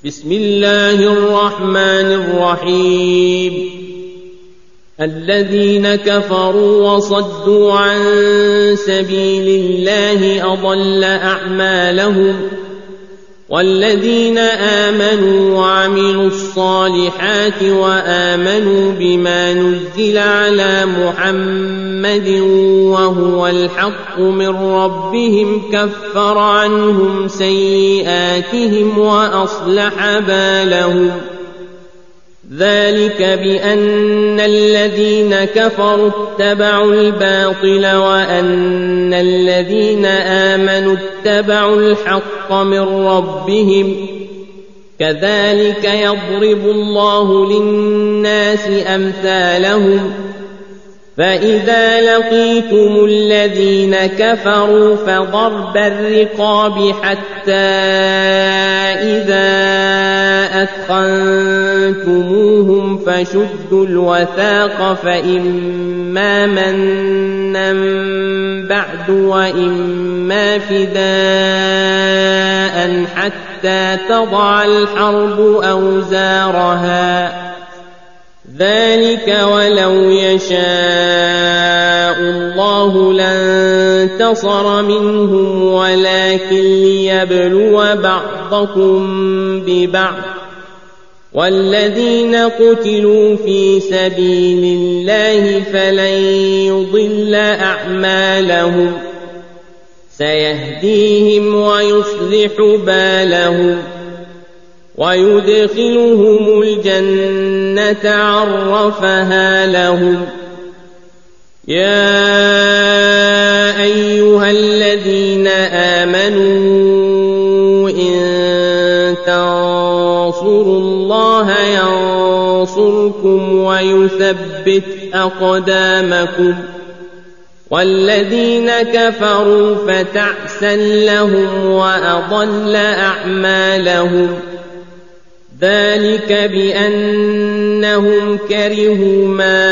بسم الله الرحمن الرحيم الذين كفروا وصدوا عن سبيل الله أضل أعمالهم والذين آمنوا وعملوا الصالحات وآمنوا بما نزل على محمد وهو الحق من ربهم كفر عنهم سيئاتهم وأصلح بالهم ذلك بأن الذين كفروا اتبعوا الباطل وأن الذين آمنوا اتبعوا الحق من ربهم كذلك يضرب الله للناس أمثالهم فإذا لقيتم الذين كفروا فضرب الرقاب حتى إذا أثخنتموهم فشدوا الوثاق فإما منا بعد وإما فداء حتى تضع الحرب أوزارها ذلك ولو يشاء الله لانتصر منهم ولكن ليبلو بعضكم ببعض والذين قتلوا في سبيل الله فلن يضل أعمالهم سيهديهم ويصلح بالهم ويدخلهم الجنة عرفها لهم يا أيها الذين آمنوا إن تنصروا الله ينصركم ويثبت أقدامكم والذين كفروا فتعسا لهم وأضل أعمالهم ذلك بأنهم كرهوا ما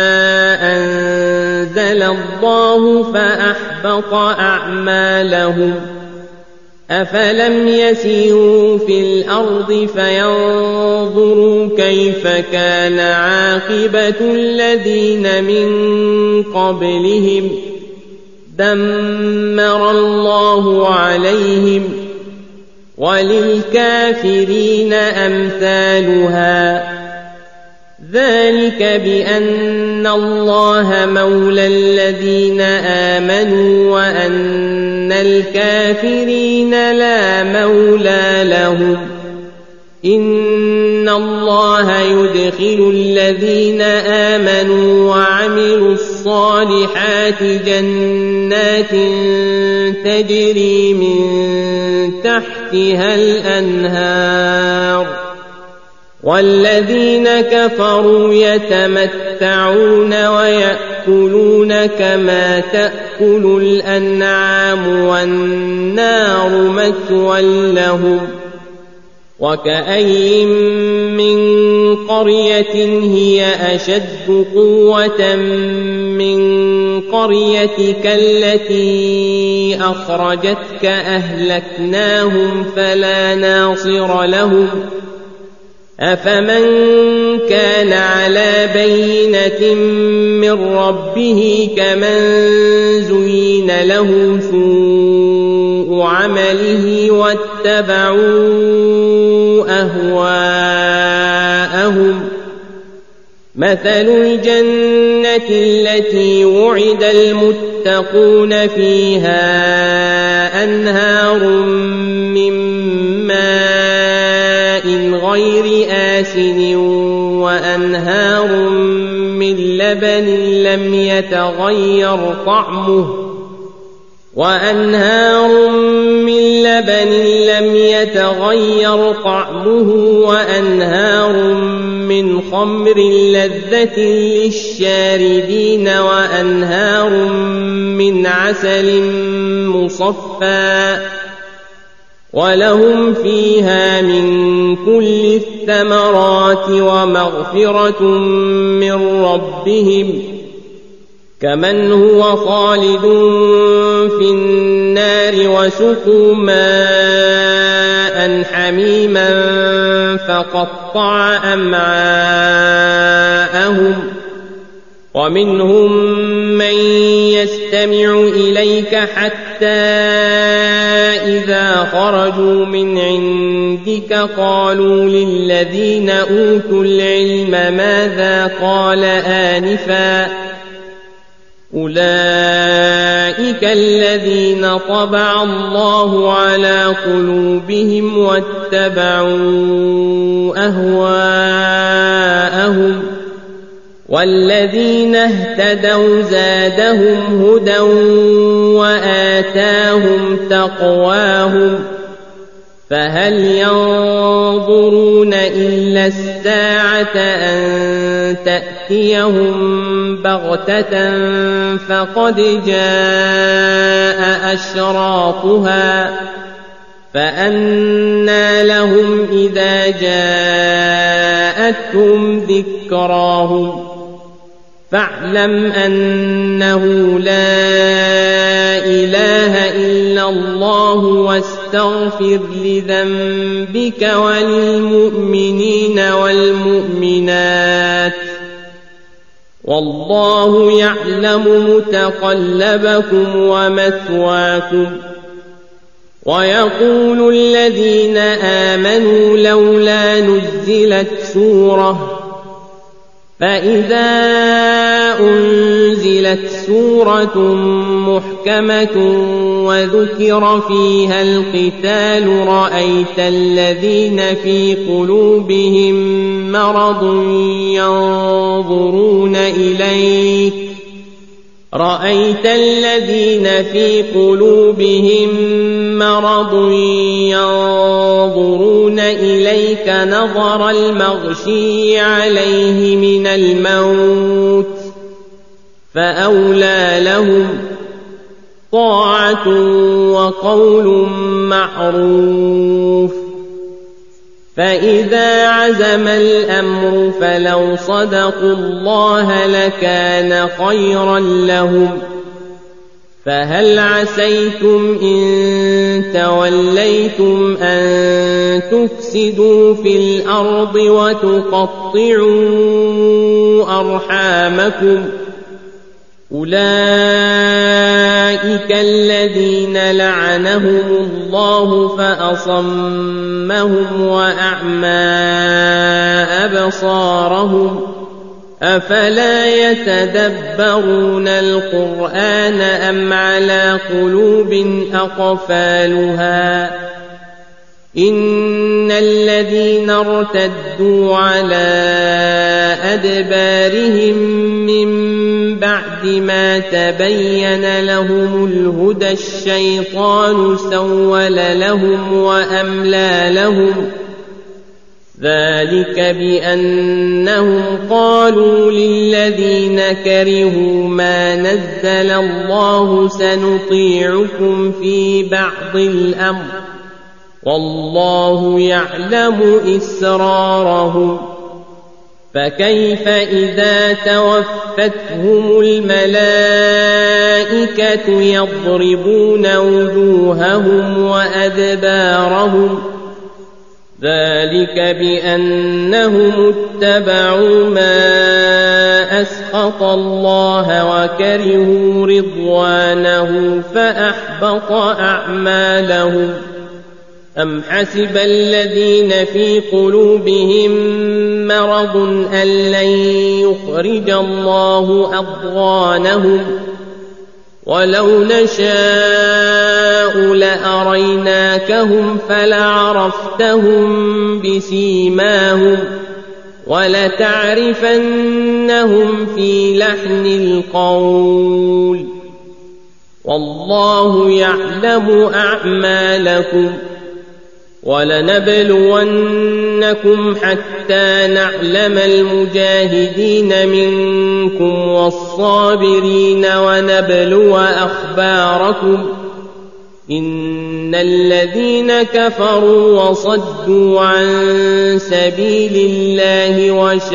أنزل الله فأحبط أعمالهم أفلم يسيروا في الأرض فينظروا كيف كان عاقبة الذين من قبلهم دمر الله عليهم وللكافرين أمثالها ذلك بأن الله مولى الذين آمنوا وأن الكافرين لا مولى لهم إن الله يدخل الذين آمنوا وعملوا الصالحات جنات تجري من تحتها الأنهار والذين كفروا يتمتعون ويأكلون كما تأكل الأنعام والنار مثوى لهم وكأين من قرية هي أشد قوة من قريتك التي أخرجتك أهلكناهم فلا ناصر لهم أفمن كان على بينة من ربه كمن زين له سوء عمله واتبعوا أهواءهم مثل الجنة التي وعد المتقون فيها أنهار من ماء غير آسن وأنهار من لبن لم يتغير طعمه وأنهار من خمر لذة للشاربين وأنهار من عسل مصفى ولهم فيها من كل الثمرات ومغفرة من ربهم كمن هو خالد في النار وسقوا ماء حميما فقطع أمعاءهم ومنهم من يستمع إليك حتى إذا خرجوا من عندك قالوا للذين أوتوا العلم ماذا قال آنفا أولئك الذين طبع الله على قلوبهم واتبعوا أهواءهم والذين اهتدوا زادهم هدى وآتاهم تقواهم فهل ينظرون إلا الساعة أن تأتيهم بغتة فقد جاء أشراطها فأنى لهم إذا جاءتهم ذكراهم فاعلم أنه لا إله إلا الله واستغفر لذنبك وللمؤمنين والمؤمنات والله يعلم متقلبكم ومثواكم ويقول الذين آمنوا لولا نزلت سورة فإذا أنزلت سورة محكمة وذكر فيها القتال رأيت الذين في قلوبهم مرض ينظرون إليك نظر المغشي عليه من الموت فأولى لهم طاعة وقول معروف فإذا عزم الأمر فلو صدقوا الله لكان خيرا لهم فهل عسيتم إن توليتم أن تفسدوا في الأرض وتقطعوا أرحامكم أولئك الذين لعنهم الله فأصمهم وأعمى أبصارهم أفلا يتدبرون القرآن أم على قلوب أقفالها إن الذين ارتدوا على أدبارهم من بعد ما تبين لهم الهدى الشيطان سول لهم وأملى لهم ذلك بأنهم قالوا للذين كرهوا ما نزل الله سنطيعكم في بعض الأمر والله يعلم إسرارهم فكيف إذا توفتهم الملائكة يضربون وجوههم وأدبارهم ذلك بأنهم اتبعوا ما أسخط الله وكرهوا رضوانه فأحبط أعمالهم أم حسب الذين في قلوبهم مرض أن لن يخرج الله أضغانهم ولو نشاء لأريناكهم فلعرفتهم بسيماهم ولتعرفنهم في لحن القول والله يعلم أعمالكم ولنبلونكم حتى نعلم المجاهدين منكم والصابرين ونبلو أخباركم إن الذين كفروا وصدوا عن سبيل الله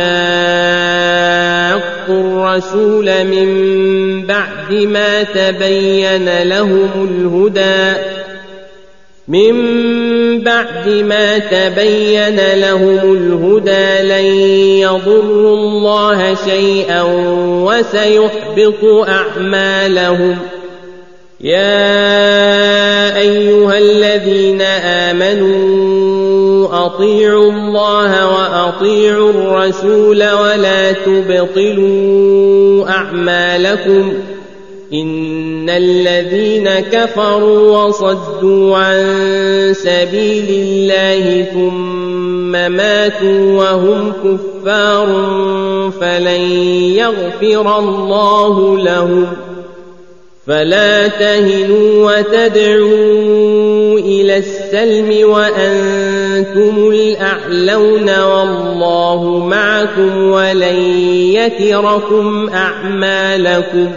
وشاقوا الرسول من بعد ما تبين لهم الهدى من بعد ما تبين لهم الهدى لن يضروا الله شيئا وسيحبط أعمالهم يا أيها الذين آمنوا أطيعوا الله وأطيعوا الرسول ولا تبطلوا أعمالكم إن الذين كفروا وصدوا عن سبيل الله ثم ماتوا وهم كفار فلن يغفر الله لهم فلا تهنوا وتدعوا إلى السلم وأنتم الأعلون والله معكم ولن يتركم أعمالكم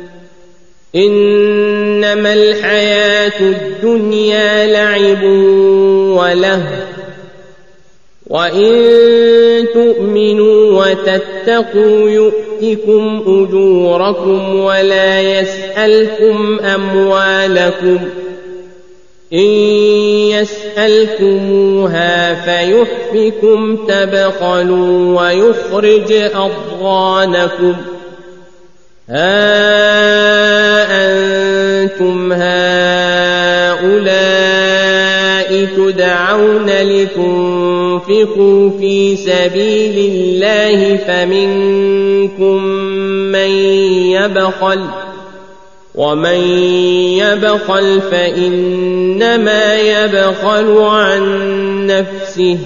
إنما الحياة الدنيا لعب ولهو وإن تؤمنوا وتتقوا يؤتكم أجوركم ولا يسألكم أموالكم إن يسألكموها فيحفكم تبخلوا ويخرج أضغانكم ها أنتم هؤلاء تدعون لتنفقوا في سبيل الله فمنكم من يبخل ومن يبخل فإنما يبخل عن نفسه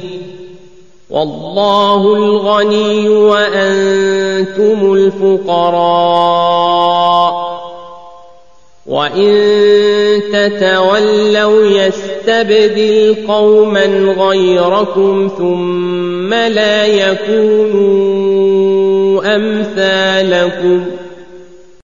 والله الغني وأنتم الفقراء وإن تتولوا يستبدل قوما غيركم ثم لا يكونوا أمثالكم